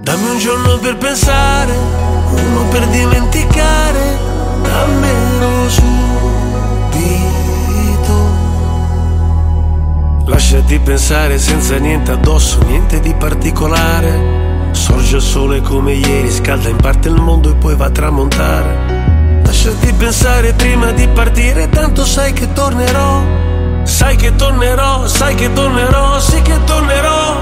Dammi un giorno per pensare, uno per dimenticare, dammelo subito. Lasciati pensare senza niente addosso, niente di particolare. Sorge il sole come ieri, scalda in parte il mondo e poi va a tramontare. Lasciati pensare prima di partire, tanto sai che tornerò. Sai che tornerò, sai che tornerò, sì che tornerò.